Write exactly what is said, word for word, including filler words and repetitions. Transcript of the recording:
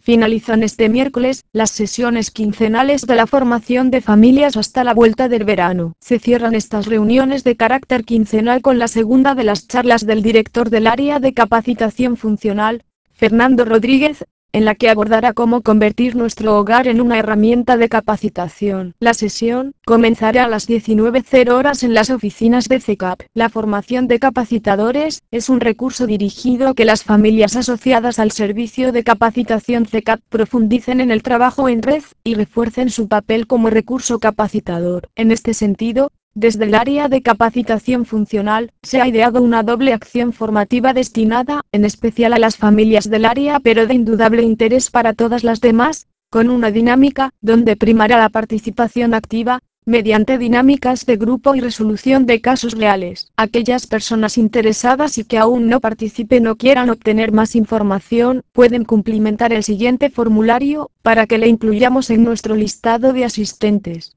Finalizan este miércoles las sesiones quincenales de la formación de familias hasta la vuelta del verano. Se cierran estas reuniones de carácter quincenal con la segunda de las charlas del director del área de capacitación funcional, Fernando Rodríguez, en la que abordará cómo convertir nuestro hogar en una herramienta de capacitación. La sesión comenzará a las diecinueve horas en las oficinas de C E C A P. La formación de capacitadores es un recurso dirigido a que las familias asociadas al servicio de capacitación C E C A P profundicen en el trabajo en red y refuercen su papel como recurso capacitador. En este sentido, desde el área de capacitación funcional, se ha ideado una doble acción formativa destinada, en especial a las familias del área pero de indudable interés para todas las demás, con una dinámica, donde primará la participación activa, mediante dinámicas de grupo y resolución de casos reales. Aquellas personas interesadas y que aún no participen o quieran obtener más información, pueden cumplimentar el siguiente formulario, para que le incluyamos en nuestro listado de asistentes.